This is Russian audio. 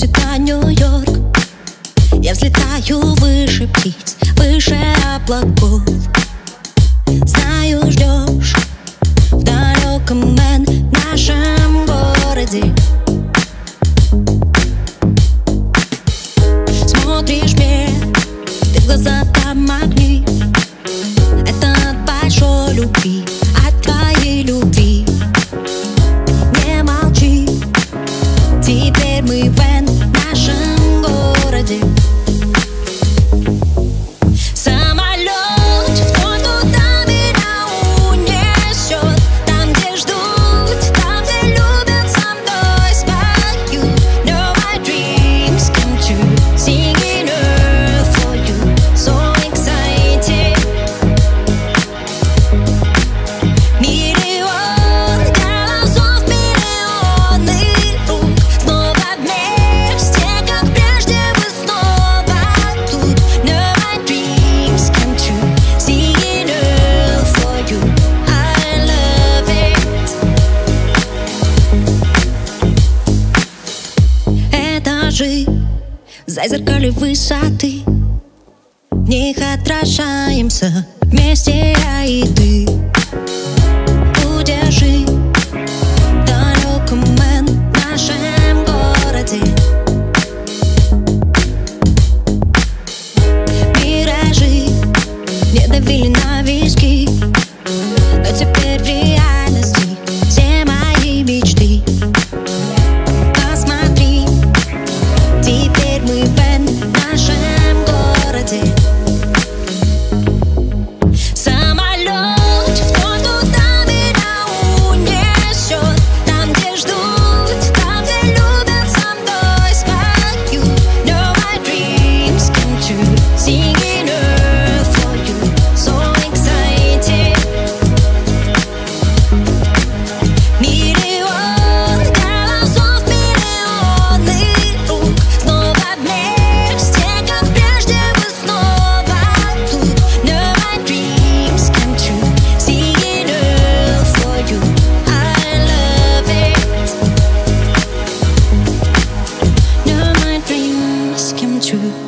уносит на Нью-Йорк. Я взлетаю выше птиц, выше облаков. Знаю, ждешь в далеком нашем городе. Смотришь мне, ты в глаза там огни. Это от большой любви, от твоей любви. Не молчи, теперь мы в нашем городе. Самолет, он туда меня унесет. Там, где ждут, там, где любят, со мной спою. No, my dreams come true, singing earth for you, so excited. Миллион голосов, миллионы рук. Снова вместе, как прежде, мы снова тут. No, my dreams come true, singing earth for you, I love it. Этажи, зазеркали высоты. В них отражаемся вместе я и ты. Удержи в далеком нашем городе. Миражи не давили на виски, но теперь в реальности все мои мечты. Посмотри, теперь мы в нашем городе. Самолет, он туда меня унесет. Там, где ждут, там, где любят, со мной спою. No, my dreams come true, singing earth for you, so excited. Миллион голосов, миллионы рук. Снова вместе, как прежде, мы снова тут. No, my dreams come true, singing earth for you, I love it. No, my dreams come true.